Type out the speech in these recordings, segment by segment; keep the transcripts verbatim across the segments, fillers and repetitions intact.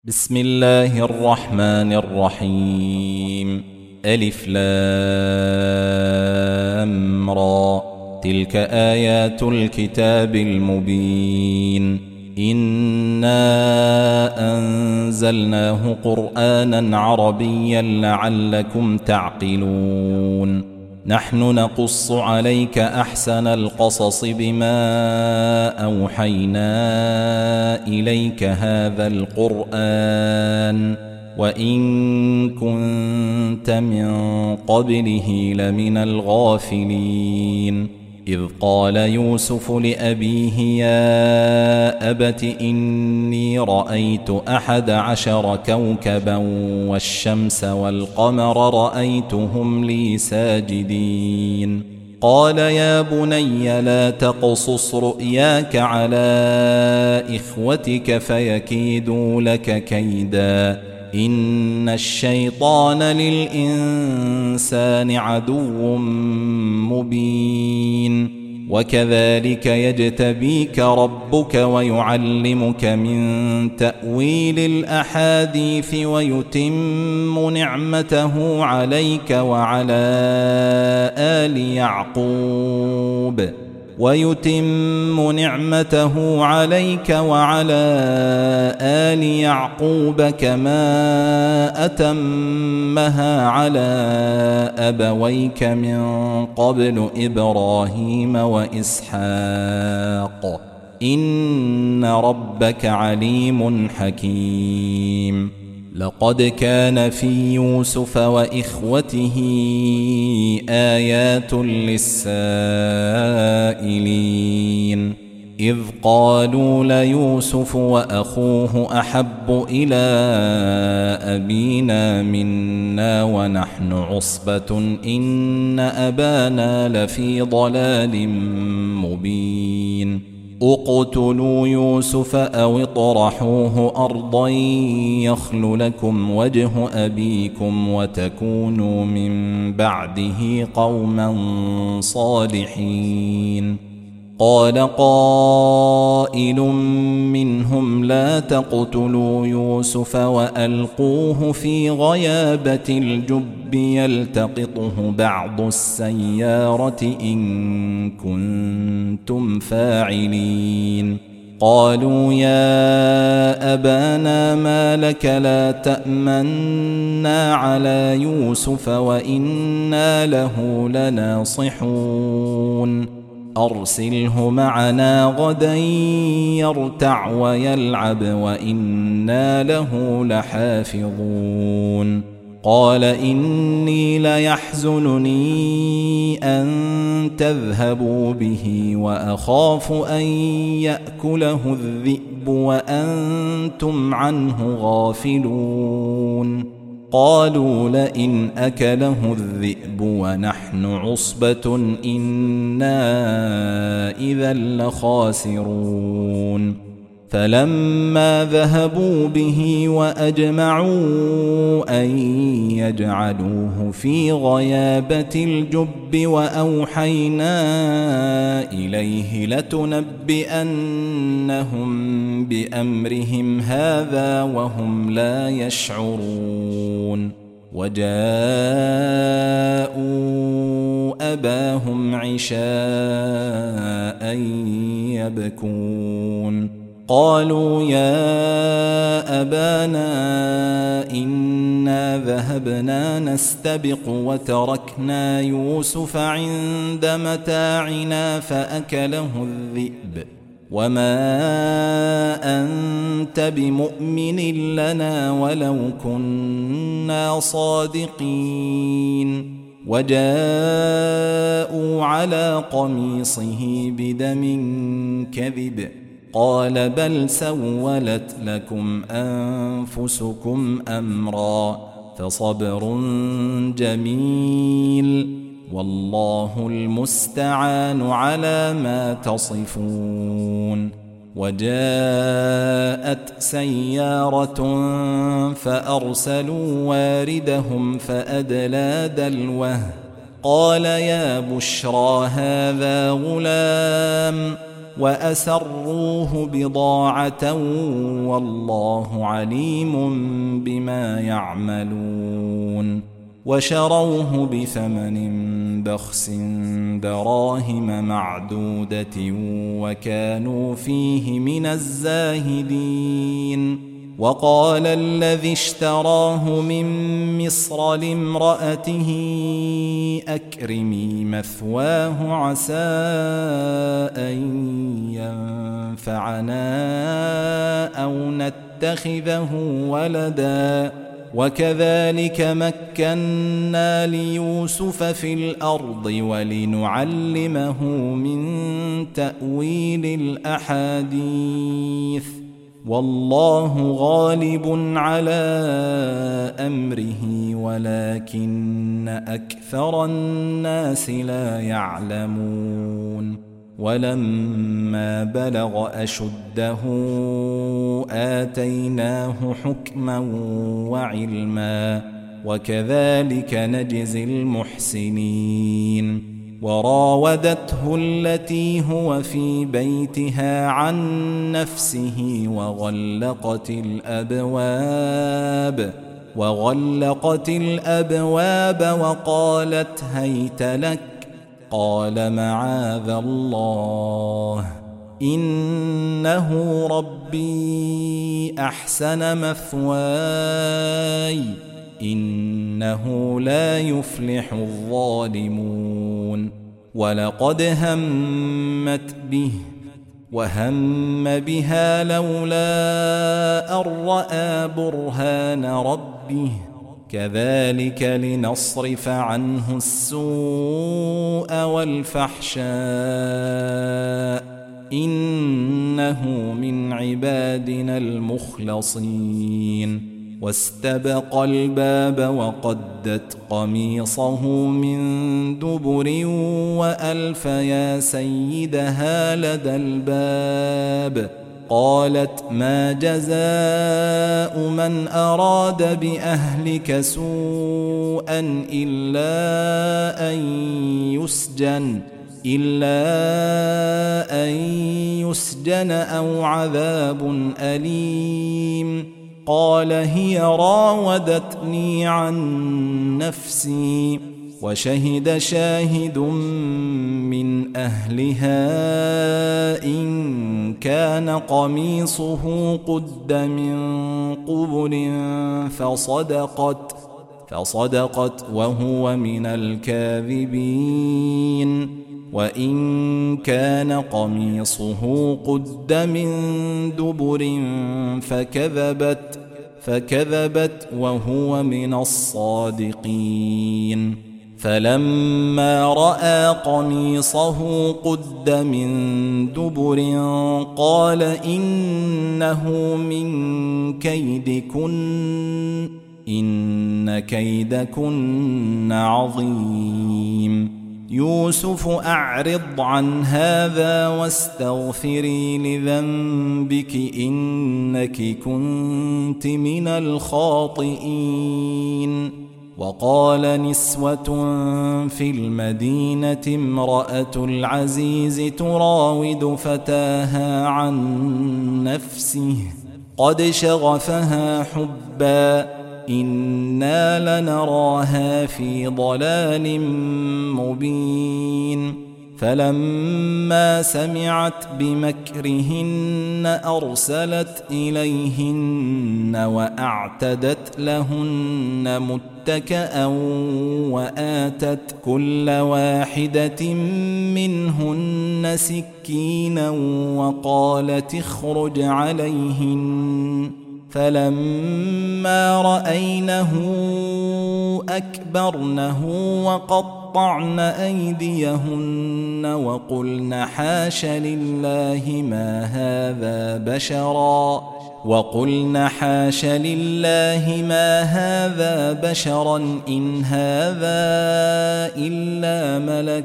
بسم الله الرحمن الرحيم. ألف لام را. تلك آيات الكتاب المبين. إنا أنزلناه قرآنا عربيا لعلكم تعقلون. نحن نقص عليك أحسن القصص بما أوحينا إليك هذا القرآن وإن كنت من قبله لمن الغافلين. إذ قال يوسف لأبيه يا أبت إني رأيت أحد عشر كوكبا والشمس والقمر رأيتهم لي ساجدين. قال يا بني لا تقصص رؤياك على إخوتك فيكيدوا لك كيدا إن الشيطان للإنسان عدو مبين. وكذلك يجتبيك ربك ويعلمك من تأويل الأحاديث ويتم نعمته عليك وعلى آل يعقوب ويتم نعمته عليك وعلى آل يعقوب كما أتمها على أبويك من قبل إبراهيم وإسحاق إن ربك عليم حكيم. لقد كان في يوسف وإخوته آيات للسائلين إذ قالوا ليوسف وأخوه أحب إلى أبينا منا ونحن عصبة إن أبانا لفي ضلال مبين. اقتلوا يوسف أو اطرحوه أرضا يخل لكم وجه أبيكم وتكونوا من بعده قوما صالحين. قال قائل منهم لا تقتلوا يوسف وألقوه في غيابة الجب يلتقطه بعض السيارة إن كنتم فاعلين. قالوا يا أبانا ما لك لا تأمنا على يوسف وإنا له لناصحون. أرسله معنا غدا يرتع ويلعب وإنا له لحافظون. قال إني ليحزنني أن تذهبوا به وأخاف أن يأكله الذئب وأنتم عنه غافلون. قالوا لئن أكله الذئب ونحن عصبة إنا إذا لخاسرون. فلما ذهبوا به وأجمعوا أن يجعلوه في غيابة الجب وأوحينا إليه لتنبئنهم بأمرهم هذا وهم لا يشعرون. وجاءوا أباهم عشاء يبكون. قالوا يا أبانا إنا ذهبنا نستبق وتركنا يوسف عند متاعنا فأكله الذئب وما أنت بمؤمن لنا ولو كنا صادقين. وجاءوا على قميصه بدم كذب قال بل سولت لكم أنفسكم أمرا فصبر جميل والله المستعان على ما تصفون. وجاءت سيارة فأرسلوا واردهم فأدلى دلوه قال يا بشرى هذا غلام وأسروه بضاعة والله عليم بما يعملون وشروه بثمن بخس دراهم معدودة وكانوا فيه من الزاهدين وقال الذي اشتراه من مصر لامرأته أكرمي مثواه عسى أن ينفعنا أو نتخذه ولدا وكذلك مكنا ليوسف في الأرض ولنعلمه من تأويل الأحاديث والله غالب على أمره ولكن أكثر الناس لا يعلمون ولما بلغ أشده آتيناه حكما وعلما وكذلك نجزي المحسنين وراودته التي هو في بيتها عن نفسه وغلقت الأبواب وغلقت الأبواب وقالت هيت لك قال معاذ الله إنه ربي أحسن مثواي إنه لا يفلح الظالمون ولقد همت به وهم بها لولا أن رأى برهان ربه كذلك لنصرف عنه السوء والفحشاء إنه من عبادنا المخلصين واستبق الباب وقدت قميصه من دبر وألف يا سيدها لدى الباب قالت ما جزاء من أراد بأهلك سوءا إلا أن يسجن إلا أن يسجن أو عذاب أليم قال هي راودتني عن نفسي وشهد شاهد من أهلها إن كان قميصه قد من قبل فصدقت فصدقت وهو من الكاذبين وإن كان قميصه قد من دبر فكذبت فكذبت وهو من الصادقين فلما رأى قميصه قد من دبر قال إنه من كيدكن إن كيدكن عظيم يوسف أعرض عن هذا واستغفري لذنبك إنك كنت من الخاطئين وقال نسوة في المدينة امرأة العزيز تراود فتاها عن نفسه قد شغفها حبا إنا لنراها في ضلال مبين فلما سمعت بمكرهن أرسلت إليهن وأعتدت لهن متكأ وآتت كل واحدة منهن سكينا وقالت اخرج عليهن فلما رأينه أكبرنه وقطعن أيديهن وقلن حاش لله ما هذا بشرا وقلن حاش لله ما هذا بشرا إن هذا إلا ملك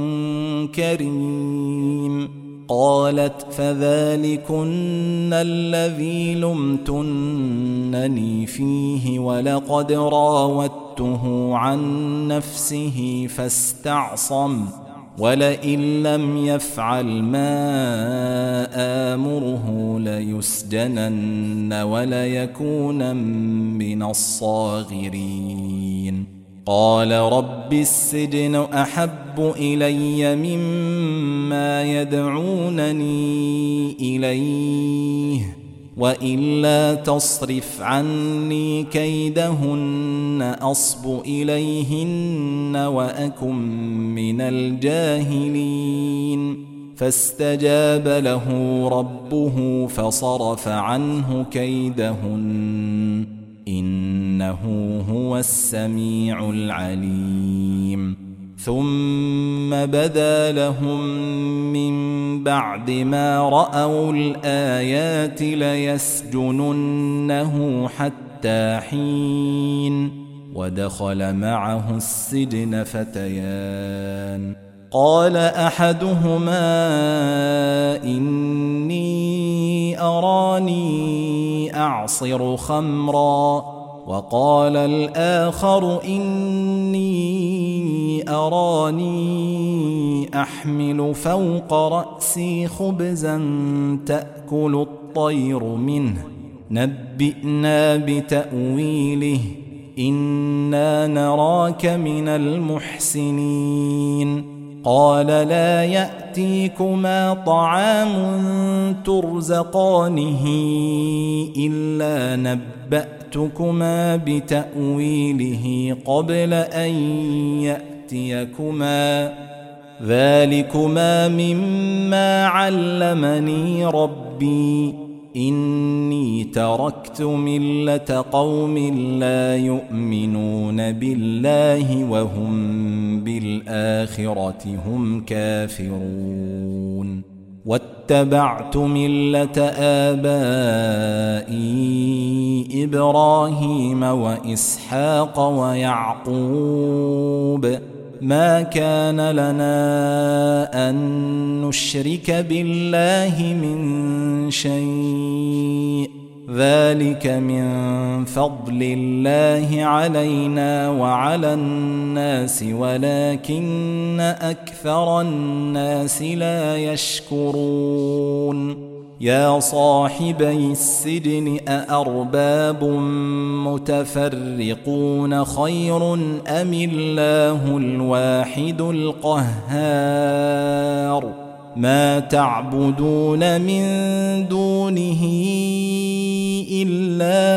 كريم قالت فذلكن الذي لمتنني فيه ولقد راودته عن نفسه فاستعصم ولئن لم يفعل ما آمره ليسجنن وليكون من الصاغرين. قال رب السجن أحب إلي مما يدعونني إليه وإلا تصرف عني كيدهن أصب إليهن وأكن من الجاهلين. فاستجاب له ربه فصرف عنه كيدهن إنه هو السميع العليم. ثم بدا لهم من بعد ما رأوا الآيات ليسجننه حتى حين. ودخل معه السجن فتيان قال أحدهما إني أراني أعصر خمرا وقال الآخر إني أراني أحمل فوق رأسي خبزا تأكل الطير منه نبئنا بتأويله إنا نراك من المحسنين. قال لا يأتيكما طعام ترزقانه إلا نبأتكما بتأويله قبل أن يأتيكما ذلكما مما علمني ربي إني تركت ملة قوم لا يؤمنون بالله وهم بالآخرة هم كافرون. واتبعت ملة آبائي إبراهيم وإسحاق ويعقوب ما كان لنا أن نشرك بالله من شيء ذلك من فضل الله علينا وعلى الناس ولكن أكثر الناس لا يشكرون. يا صاحبي السجن أأرباب متفرقون خير أم الله الواحد القهار ما تعبدون من دونه إلا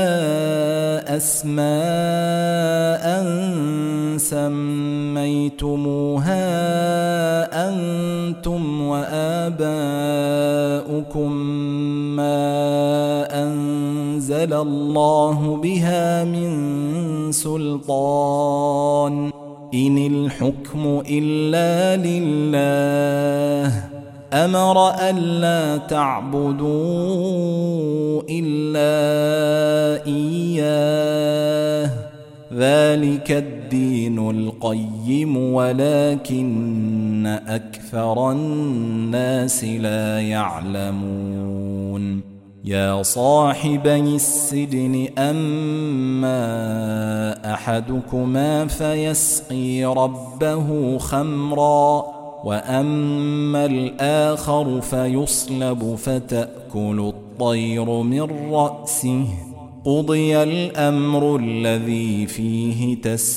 أسماء سميتموها أنتم وآباؤكم ما أنزل الله بها من سلطان إن الحكم إلا لله أمر ألا تعبدوا إلا إياه ذلك الدين القيم ولكن أكثر الناس لا يعلمون. يا صاحبي السجن أما أحدكما فيسقي ربه خمرا وأما الآخر فيصلب فتأكل الطير من رأسه قضي الأمر الذي فيه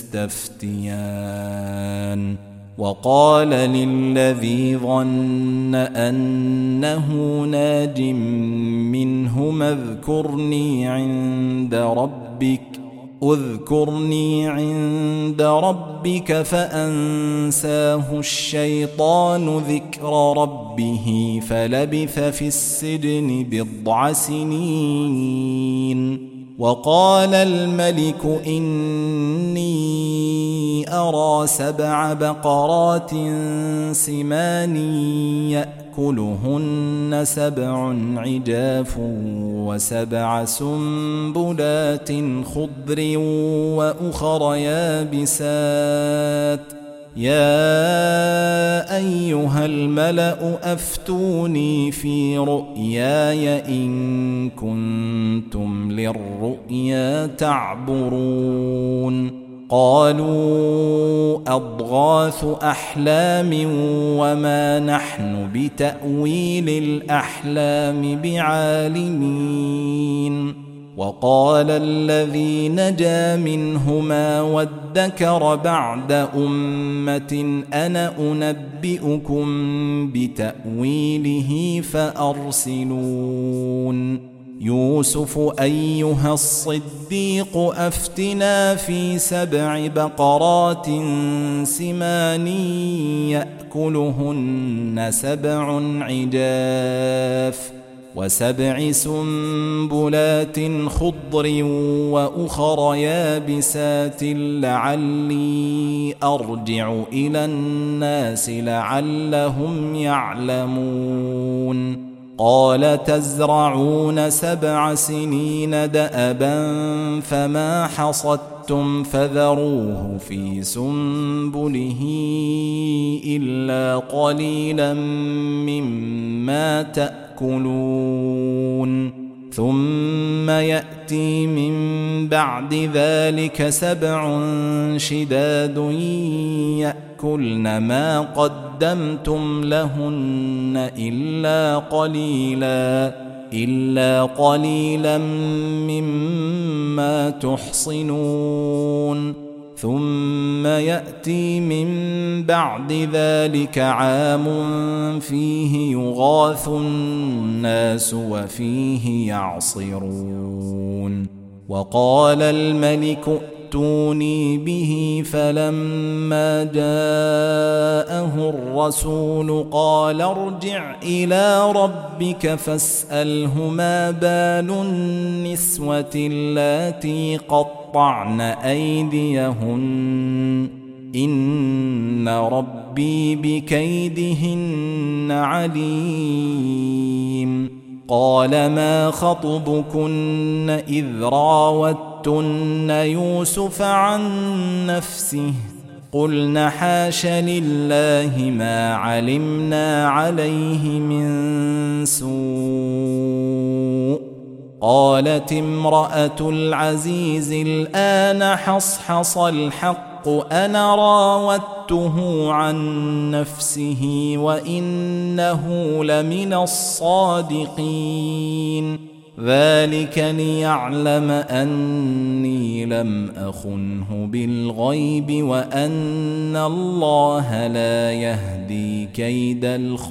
تستفتيان. وقال للذي ظن أنه ناج منهما اذكرني عند ربك اذكرني عند ربك فأنساه الشيطان ذكر ربه فلبث في السجن بضع سنين. وقال الملك إني أرى سبع بقرات سمان يأكلهن سبع عجاف وسبع سنبلات خضر وأخر يابسات يا أيها الملأ أفتوني في رؤياي إن كنتم للرؤيا تعبرون. قالوا أضغاث أحلام وما نحن بتأويل الأحلام بعالمين. وقال الذي نجا منهما وادكر بعد أمة أنا أنبئكم بتأويله فأرسلون. يوسف أيها الصديق أفتنا في سبع بقرات سمان يأكلهن سبع عجاف وسبع سنبلات خضر وأخر يابسات لعلي أرجع إلى الناس لعلهم يعلمون. قال تزرعون سبع سنين دأبا فما حصدتم فذروه في سنبله إلا قليلا مما تأكلون. ثم يأتي من بعد ذلك سبع شداد يأكلن ما قدمتم لهن إلا قليلا إلا قليلا مما تحصنون. ثم يأتي من بعد ذلك عام فيه يغاث الناس وفيه يعصرون. وقال الملك ائتوني به فلما جاءه الرسول قال ارجع إلى ربك فاسأله ما بال النسوة اللاتي قطعن أيديهن إن ربي بكيدهن عليم. قال ما خطبكن إذ راوتن يوسف عن نفسه قلن حاش لله ما علمنا عليه من سوء. قالت امرأة العزيز الآن حصحص الحق أنا راودته عن نفسه وإنه لمن الصادقين. ذلك ليعلم أني لم أخنه بالغيب وأن الله لا يهدي كيد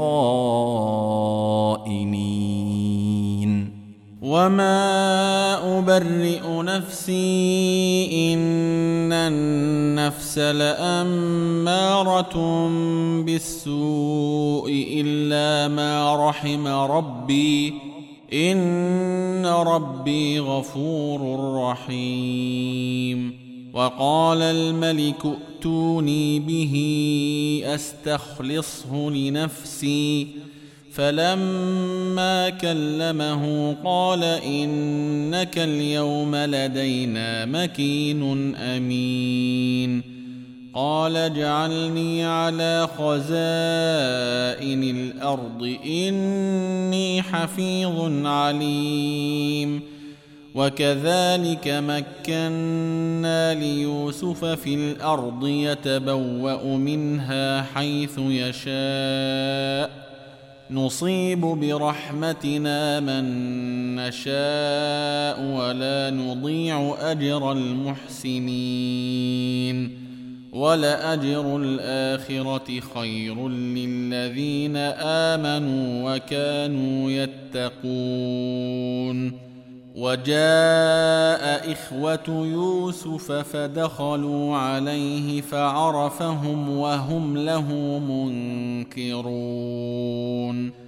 الخائنين. وما أبرئ نفسي إن النفس لأمارة بالسوء إلا ما رحم ربي إن ربي غفور رحيم. وقال الملك ائتوني به أستخلصه لنفسي فلما كلمه قال إنك اليوم لدينا مكين أمين. قال اجعلني على خزائن الأرض إني حفيظ عليم. وكذلك مكنا ليوسف في الأرض يتبوأ منها حيث يشاء نصيب برحمتنا من نشاء ولا نضيع أجر المحسنين. ولأجر الآخرة خير للذين آمنوا وكانوا يتقون. وجاء إخوة يوسف فدخلوا عليه فعرفهم وهم له منكرون.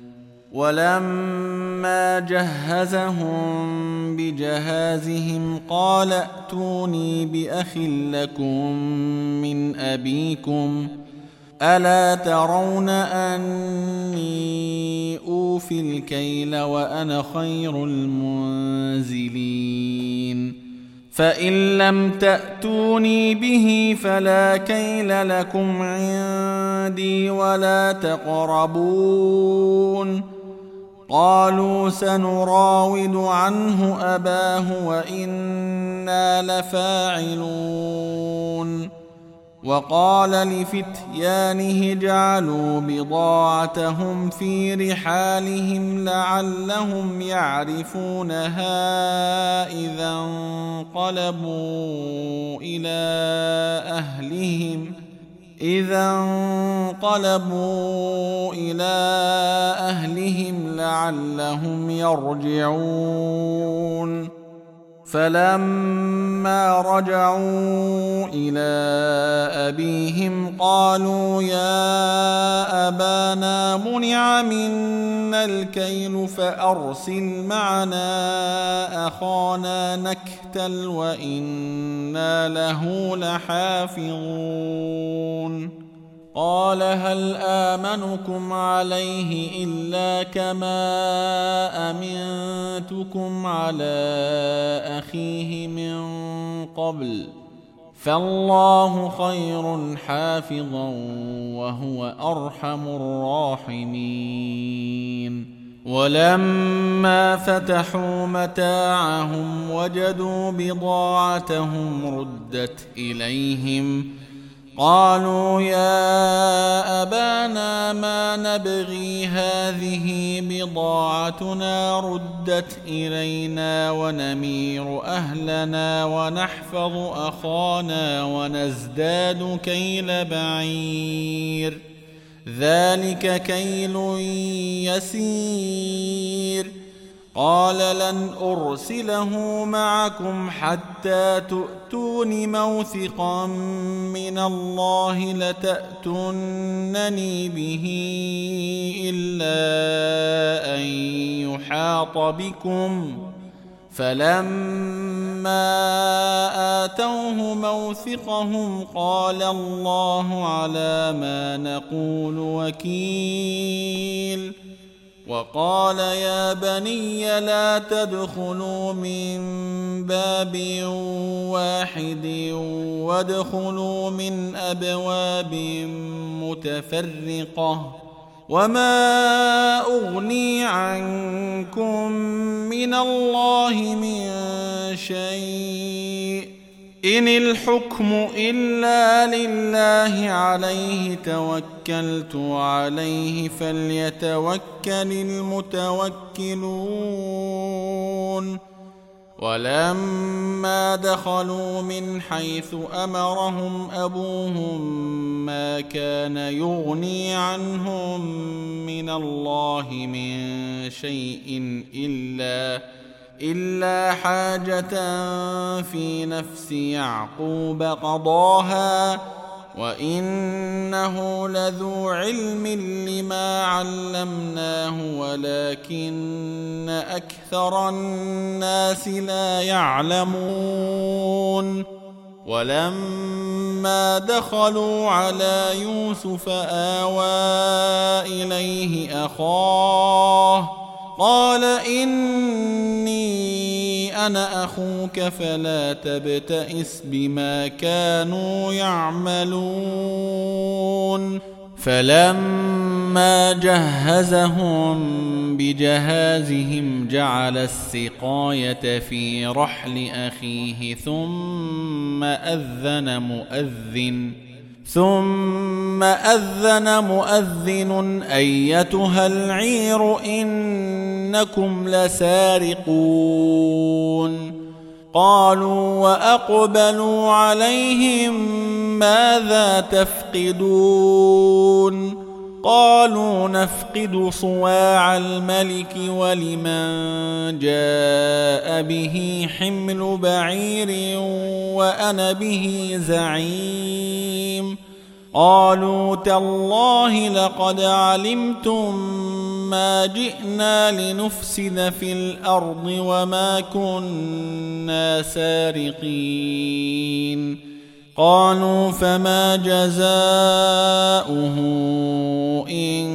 ولما جهزهم بجهازهم قال ائتوني بأخ لكم من أبيكم ألا ترون أني أوفي الكيل وأنا خير المنزلين. فإن لم تأتوني به فلا كيل لكم عندي ولا تقربون قالوا سنراود عنه أباه وإنا لفاعلون. وقال لفتيانه اجعلوا بضاعتهم في رحالهم لعلهم يعرفونها إذا انقلبوا إلى أهلهم إذا انقلبوا إلى أهلهم لعلهم يرجعون. فلما رجعوا إلى أبيهم قالوا يا أبانا منع منا الكيل فأرسل معنا أخانا نكتل وإنا له لحافظون. قال هل آمنكم عليه إلا كما أمنتكم على أخيه من قبل فالله خير حافظا وهو أرحم الراحمين. ولما فتحوا متاعهم وجدوا بضاعتهم ردت إليهم قالوا يا أبانا ما نبغي هذه بضاعتنا ردت إلينا ونمير أهلنا ونحفظ أخانا ونزداد كيل بعير ذلك كيل يسير. قال لن أرسله معكم حتى تؤتون موثقا من الله لتأتونني به إلا أن يحاط بكم. فلما آتوه موثقهم قال الله على ما نقول وكيل. وقال يا بني لا تدخلوا من باب واحد وادخلوا من أبواب متفرقة وما أغني عنكم من الله من شيء إن الحكم إلا لله عليه توكلت عليه فليتوكل المتوكلون. ولما دخلوا من حيث أمرهم أبوهم ما كان يغني عنهم من الله من شيء إلا إلا حاجة في نفس يعقوب قضاها وإنه لذو علم لما علمناه ولكن أكثر الناس لا يعلمون. ولما دخلوا على يوسف آوى إليه أخاه قال إني أنا أخوك فلا تبتئس بما كانوا يعملون. فلما جهزهم بجهازهم جعل السقاية في رحل أخيه ثم أذن مؤذن ثم أذن مؤذن أيتها العير إنكم لسارقون. قالوا وأقبلوا عليهم ماذا تفقدون؟ قالوا نفقد صواع الملك ولمن جاء به حمل بعير وأنا به زعيم. قالوا تالله لقد علمتم ما جئنا لنفسد في الأرض وما كنا سارقين. قالوا فما جزاؤه إن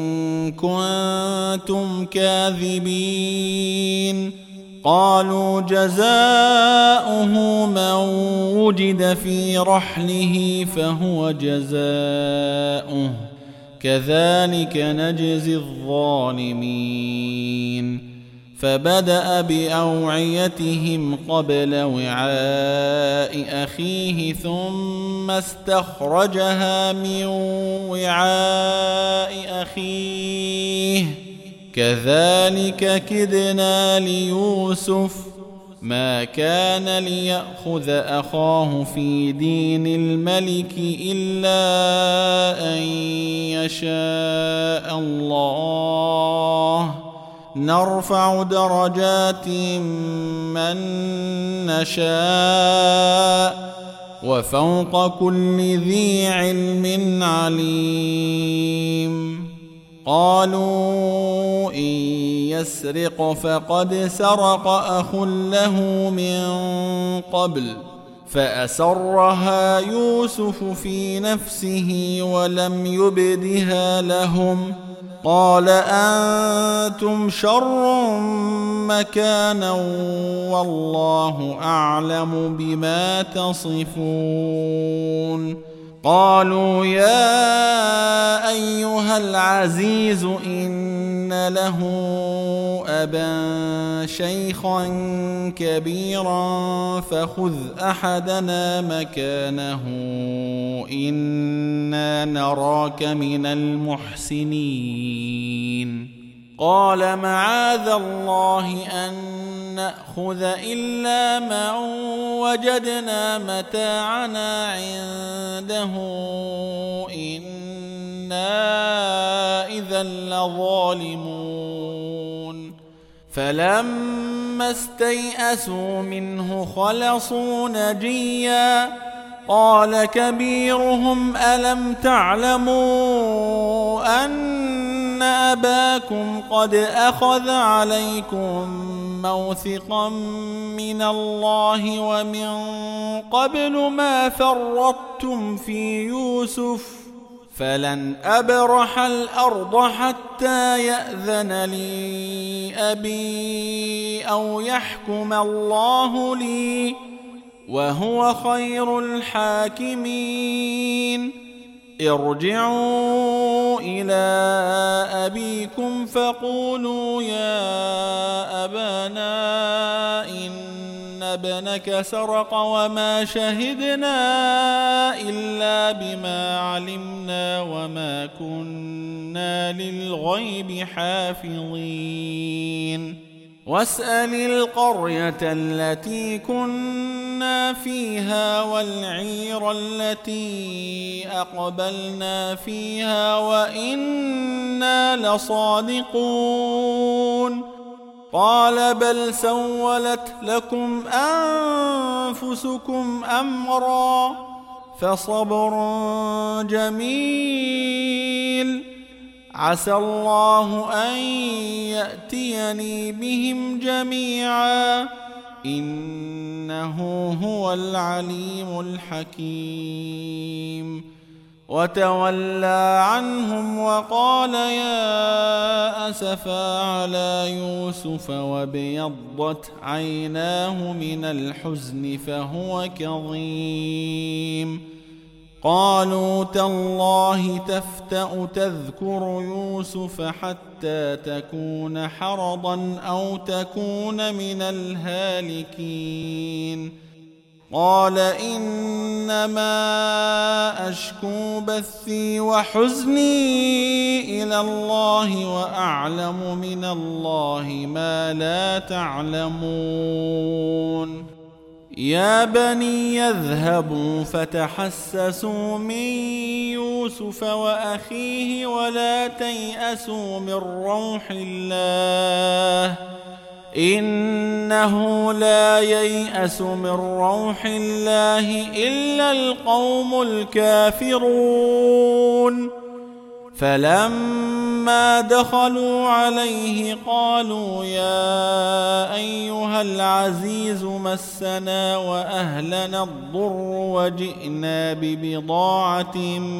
كنتم كاذبين؟ قالوا جزاؤه من وجد في رحله فهو جزاؤه كذلك نجزي الظالمين فبدأ بأوعيتهم قبل وعاء أخيه ثم استخرجها من وعاء أخيه كذلك كدنا ليوسف ما كان ليأخذ أخاه في دين الملك إلا أن يشاء الله نرفع درجات من نشاء وفوق كل ذي علم عليم قالوا إن يسرق فقد سرق أخ له من قبل فأسرها يوسف في نفسه ولم يبدها لهم قال أنتم شر مكانا والله أعلم بما تصفون قالوا يا أيها العزيز إن له أبا شيخا كبيرا فخذ أحدنا مكانه إنا نراك من المحسنين قال معاذ الله أن نأخذ إلا من وجدنا متاعنا عنده إنا إذا لظالمون فلما استيئسوا منه خلصوا نجيا قال كبيرهم ألم تعلموا أن أباكم قد أخذ عليكم موثقا من الله ومن قبل ما فرطتم في يوسف فلن أبرح الأرض حتى يأذن لي أبي أو يحكم الله لي وهو خير الحاكمين ارجعوا إلى أبيكم فقولوا يا أبانا إن ابنك سرق وما شهدنا إلا بما علمنا وما كنا للغيب حافظين واسأل القرية التي كنا فيها والعير التي أقبلنا فيها وإنا لصادقون قال بل سولت لكم أنفسكم أمرا فصبر جميل عسى الله أن يأتيني بهم جميعا إنه هو العليم الحكيم وتولى عنهم وقال يا أسفا على يوسف وابيضت عيناه من الحزن فهو كظيم قالوا تالله تفتأ تذكر يوسف حتى تكون حرضا أو تكون من الهالكين قال إنما أشكو بثي وحزني إلى الله وأعلم من الله ما لا تعلمون يا بني يذهبوا فتحسسوا من يوسف وأخيه ولا تيأسوا من روح الله إنه لا ييأس من روح الله إلا القوم الكافرون فلما دخلوا عليه قالوا يا أيها العزيز مسنا وأهلنا الضر وجئنا ببضاعة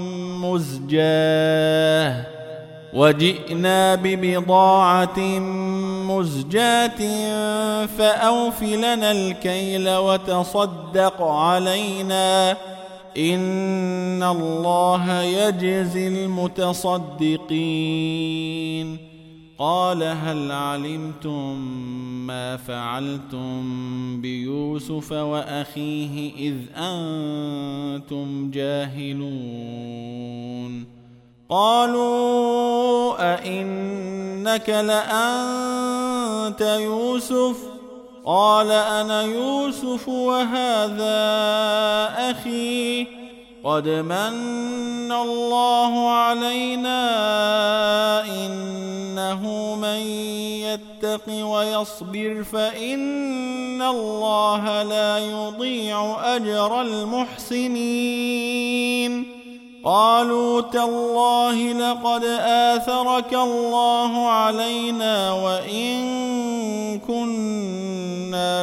مزجاة وجئنا ببضاعة مزجاة فأوف لنا الكيل وتصدق علينا إن الله يجزي المتصدقين. قال هل علمتم ما فعلتم بيوسف وأخيه إذ أنتم جاهلون؟ قالوا أئنك لأنت يوسف؟ قال أنا يوسف وهذا أخي قد من الله علينا إنه من يتق ويصبر فإن الله لا يضيع أجر المحسنين. قالوا تالله لقد آثرك الله علينا وإن كنا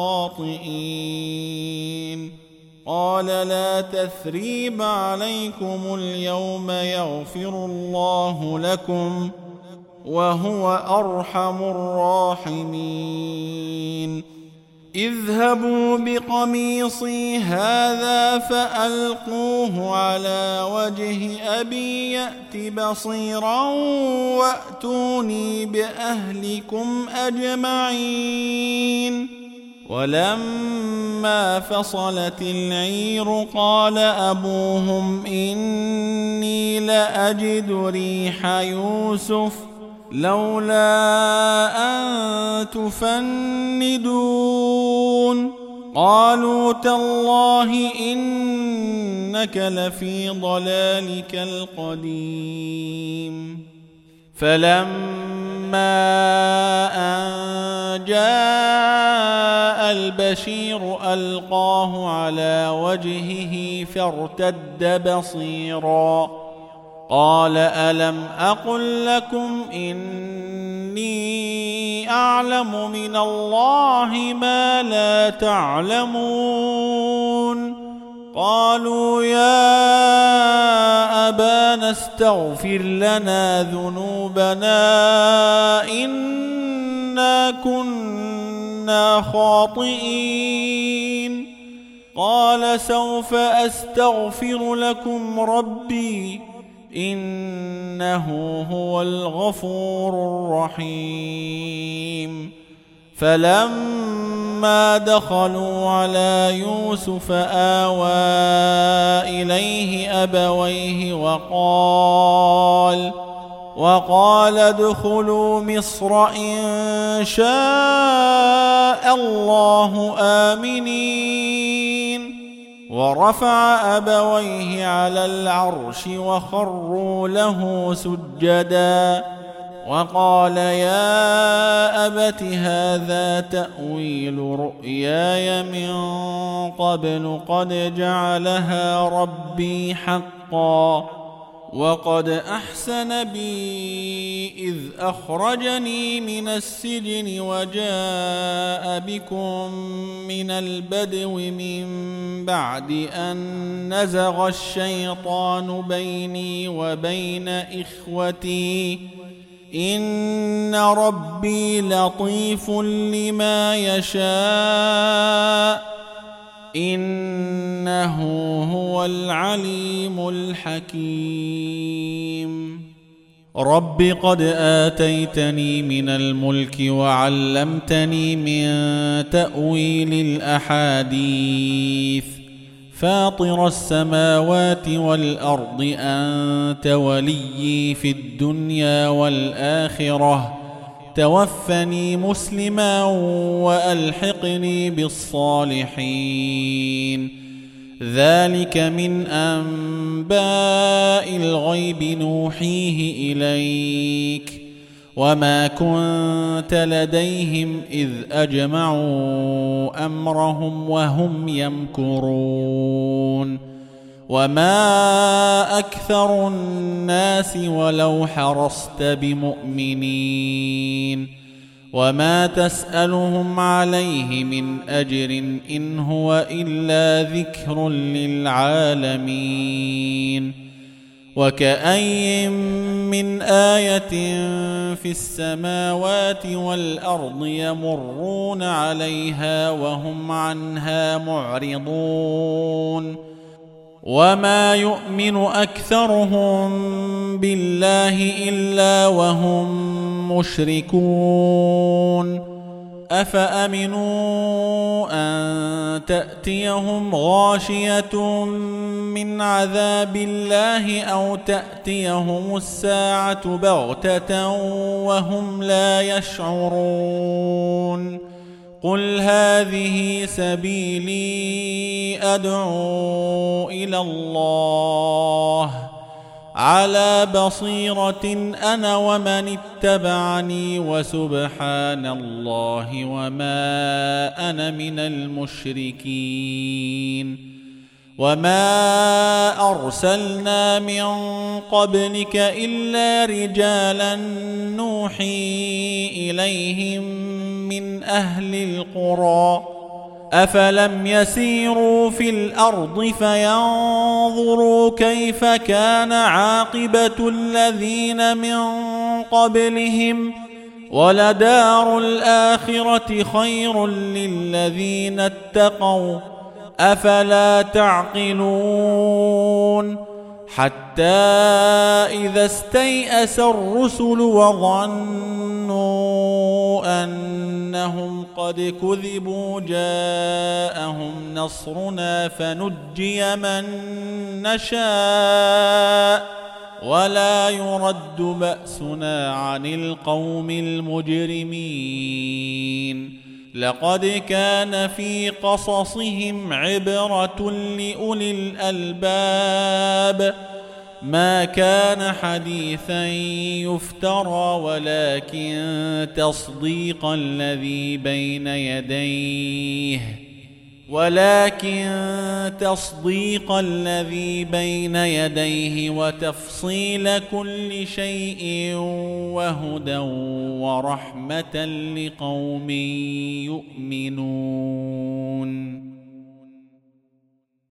لخاطئين. قال لا تثريب عليكم اليوم يغفر الله لكم وهو أرحم الراحمين. اذهبوا بقميصي هذا فألقوه على وجه أبي يأت بصيرا وأتوني بأهلكم أجمعين. ولما فصلت العير قال أبوهم إني لأجد ريح يوسف لولا أن تفندون. قالوا تالله إنك لفي ضلالك القديم. فلما أن جاء البشير ألقاه على وجهه فارتد بصيرا قال ألم أقل لكم إني أعلم من الله ما لا تعلمون؟ قالوا يا أبانا استغفر لنا ذنوبنا إنا كنا خاطئين. قال سوف أستغفر لكم ربي إنه هو الغفور الرحيم. فلما دخلوا على يوسف آوى إليه أبويه وقال وقال ادخلوا مصر إن شاء الله آمنين. ورفع أبويه على العرش وخروا له سجدا وقال يا أبت هذا تأويل رؤياي من قبل قد جعلها ربي حقا وقد أحسن بي إذ أخرجني من السجن وجاء بكم من البدو من بعد أن نزغ الشيطان بيني وبين إخوتي إن ربي لطيف لما يشاء إنه هو العليم الحكيم. رب قد آتيتني من الملك وعلمتني من تأويل الأحاديث فاطر السماوات والأرض أنت وليي في الدنيا والآخرة توفني مسلما وألحقني بالصالحين. ذلك من أنباء الغيب نوحيه إليك وما كنت لديهم إذ أجمعوا أمرهم وهم يمكرون. وما أكثر الناس ولو حرصت بمؤمنين وما تسألهم عليه من أجر إن هو إلا ذكر للعالمين. وكأي من آية في السماوات والأرض يمرون عليها وهم عنها معرضون وما يؤمن أكثرهم بالله إلا وهم مشركون أفأمنوا أن تأتيهم غاشية من عذاب الله أو تأتيهم الساعة بغتة وهم لا يشعرون قل هذه سبيلي أدعو إلى الله على بصيرة أنا ومن اتبعني وسبحان الله وما أنا من المشركين وما أرسلنا من قبلك إلا رجالا نوحي إليهم من أهل القرى أفلم يسيروا في الأرض فينظروا كيف كان عاقبة الذين من قبلهم ولدار الآخرة خير للذين اتقوا أفلا تعقلون حتى إذا استيأس الرسل وظنوا أنهم قد كذبوا جاءهم نصرنا فنجي من نشاء ولا يرد بأسنا عن القوم المجرمين لقد كان في قصصهم عبرة لأولي الألباب ما كان حديثا يفترى ولكن تصديق الذي بين يديه ولكن تصديق الذي بين يديه وتفصيل كل شيء وهدى ورحمة لقوم يؤمنون.